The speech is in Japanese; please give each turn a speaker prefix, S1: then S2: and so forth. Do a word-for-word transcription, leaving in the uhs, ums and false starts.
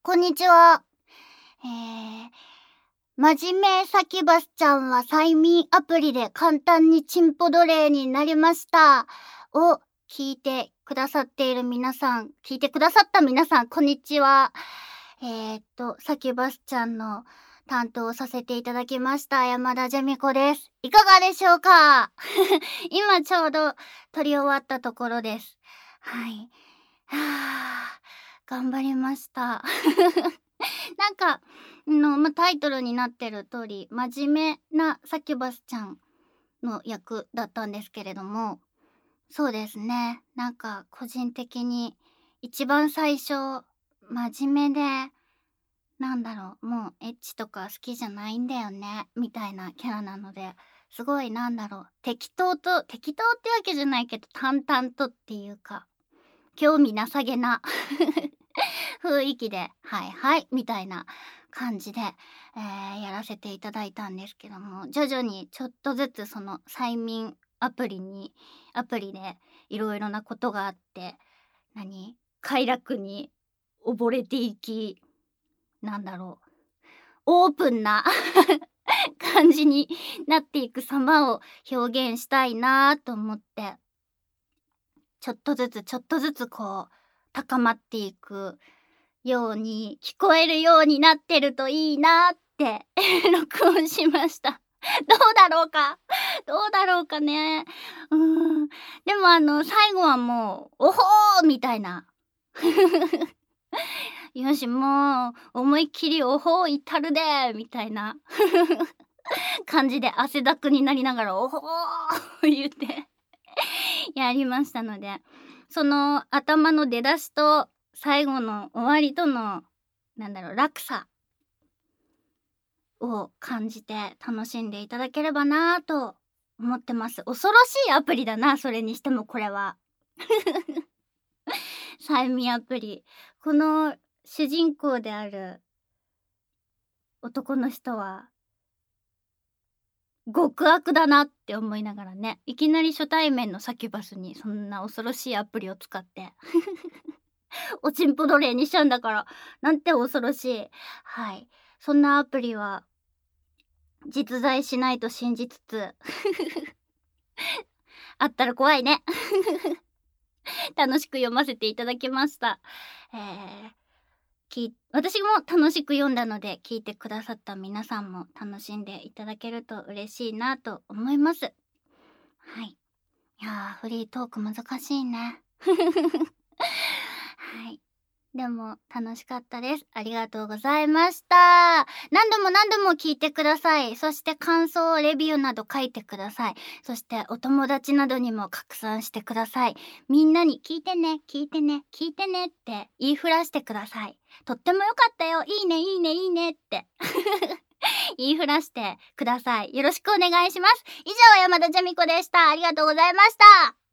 S1: こんにちは。えー、真面目サキバスちゃんは催眠アプリで簡単にチンポ奴隷になりましたを聞いてくださっている皆さん、聞いてくださった皆さん、こんにちは。えーっと、サキバスちゃんの担当させていただきました山田ジャミコです。いかがでしょうか？今ちょうど撮り終わったところです。はい。はぁ、頑張りました。なんか、の、ま、タイトルになってる通り、真面目なサキュバスちゃんの役だったんですけれども、そうですね。なんか個人的に一番最初、真面目で、なんだろう、もうエッチとか好きじゃないんだよね、みたいなキャラなので、すごいなんだろう、適当と、適当ってわけじゃないけど、淡々とっていうか、興味なさげな雰囲気で、はいはい、みたいな感じで、えーやらせていただいたんですけども、徐々にちょっとずつその催眠アプリにアプリでいろいろなことがあって、何快楽に溺れていき、なんだろう、オープンな感じになっていく様を表現したいなと思って、ちょっとずつちょっとずつこう高まっていくように聞こえるようになってるといいなって録音しました。どうだろうかどうだろうかね。うーん。でもあの最後はもう、おほーみたいな。よし、もう思いっきりおほーいったるでーみたいな感じで汗だくになりながらおほー言ってやりましたので、その頭の出だしと最後の終わりとの、なんだろう、落差を感じて楽しんでいただければなぁと思ってます。恐ろしいアプリだな、それにしてもこれは。催眠アプリ。この主人公である男の人は極悪だなって思いながらね、いきなり初対面のサキュバスにそんな恐ろしいアプリを使っておちんぽ奴隷にしちゃうんだから、なんて恐ろしい。はい。そんなアプリは実在しないと信じつつあったら怖いね。楽しく読ませていただきました。えー、き私も楽しく読んだので、聞いてくださった皆さんも楽しんでいただけると嬉しいなと思います。はい。いやー、フリートーク難しいね。はい。でも楽しかったです。ありがとうございました。何度も何度も聞いてください。そして感想、レビューなど書いてください。そしてお友達などにも拡散してください。みんなに聞いてね、聞いてね、聞いてねって言いふらしてください。とってもよかったよ。いいね、いいね、いいねって言いふらしてください。よろしくお願いします。以上、山田ジャミコでした。ありがとうございました。